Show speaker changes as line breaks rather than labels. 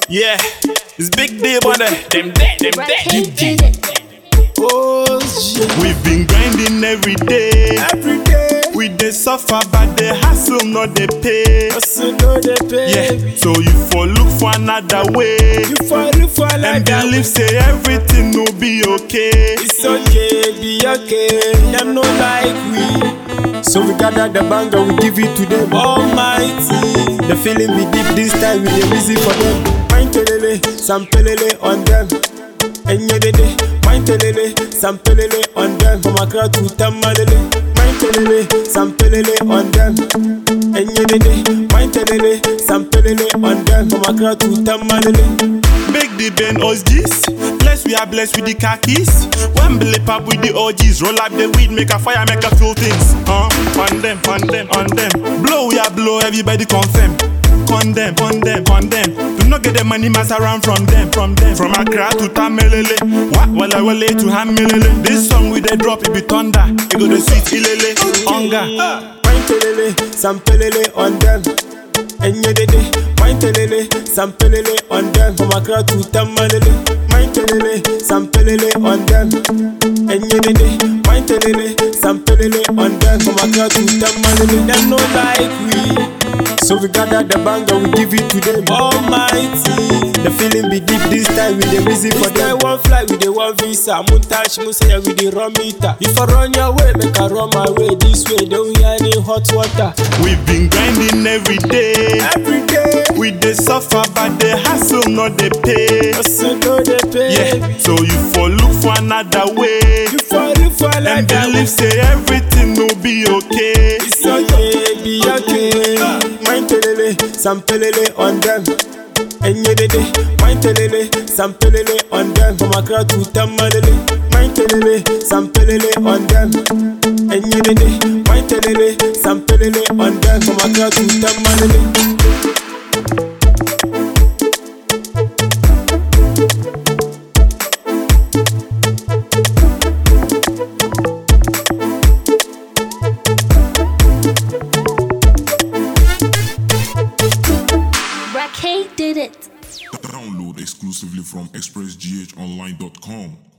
Yeah, it's big deal, but them dead.
Oh shit.
We've been grinding every day.
Every day.
We dey suffer, but the hustle not dey pay.
Hustle no dey pay.
Yeah, so you for look for another way.
You for look for
And
another way.
believe say everything will be okay.
It's okay, be okay. Them no like we. So we gather the banger, we give it to them. Almighty. The feeling be deep this time, we dey busy for them. Mind telele, some pelele on them. Enyedede, mind telele, some pelele on them. From Accra to Tamalele, mind telele, some pelele on them. Enyedede, mind telele, some pelele on them. From Accra to Tamalele.
Make the band us this. Blessed we are blessed with the khakis. When blip up with the OGs, roll up the weed, make a fire, make a feel things. On them. Blow we are blow, everybody confirm. Condemn. Do not get the money mass around from them. From Accra to Tamelele, Wale to Hamelele. This song with the drop, it be thunder. It go the sweet ilele, hunger.
Mind telele, some pelele on them. Enyedede, mind telele, some pelele on them. From Accra to Tamalele, mind telele, some pelele on them. Enyedede, mind telele, some pelele on them. From Accra to Tamalele, them no like we. So we gather the banger, we give it to them. Almighty. The feeling be deep this time, we dey busy for them. One fly, we dey one visa. Muntash, Musaya, we dey run meter. If I run your way, make I run my way. This way, don't hear any hot water.
We've been grinding every day.
Every day.
We dey suffer, but the hustle not dey pay.
Hustle no dey pay.
Yeah, so you for look for another way.
You for look for
And
another way.
believe say everything will be okay.
It's okay, be okay. Mind telele, some pelele on them. Enyedede, mind telele, some pelele on them. From Accra to Tamalele, mind telele, some pelele on them. Enyedede, mind telele, some pelele on them. From Accra to Tamalele.
Raquel did it.
Download exclusively from expressghonline.com.